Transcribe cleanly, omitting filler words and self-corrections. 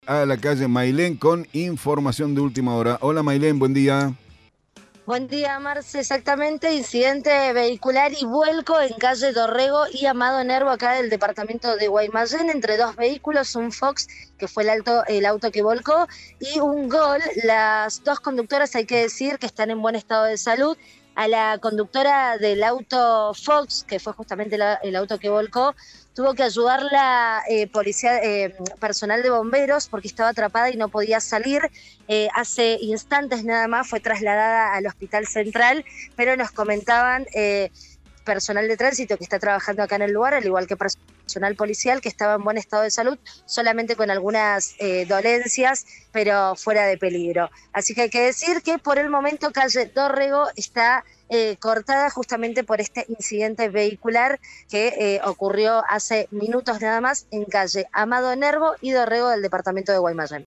A la calle Mailén con información de última hora. Hola Mailén, buen día. Buen día, Marce. Exactamente, incidente vehicular y vuelco en calle Dorrego y Amado Nervo, acá del departamento de Guaymallén, entre dos vehículos, un Fox, que fue el auto que volcó, y un Gol. Las dos conductoras, hay que decir, que están en buen estado de salud. A la conductora del auto Fox, que fue justamente el auto que volcó, tuvo que ayudarla personal de bomberos porque estaba atrapada y no podía salir. Hace instantes nada más fue trasladada al Hospital Central, pero nos comentaban personal de tránsito que está trabajando acá en el lugar, al igual que personal policial, que estaba en buen estado de salud, solamente con algunas dolencias, pero fuera de peligro. Así que hay que decir que por el momento calle Dorrego está cortada justamente por este incidente vehicular que ocurrió hace minutos nada más en calle Amado Nervo y Dorrego del departamento de Guaymallén.